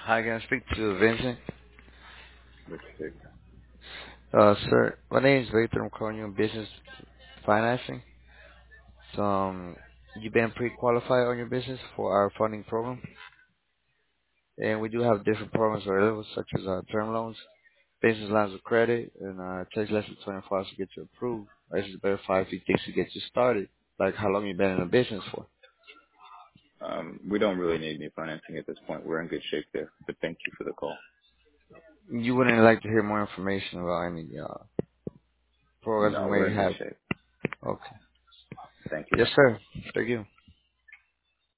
Hi, can I speak to Vincent? Let's see. Sir, my name is Victor. I'm calling you in business financing. So, you've been pre-qualified on your business for our funding program, and we do have different programs available, such as term loans, business lines of credit, and it takes less than 24 hours to get you approved. This is verify a few things to get you started, like how long you've been in the business for. We don't really need any financing at this point. We're in good shape there, but thank you for the call. You wouldn't like to hear more information about any programs we No, we're may in good have. shape. Okay. Thank you. Yes, sir. Thank you.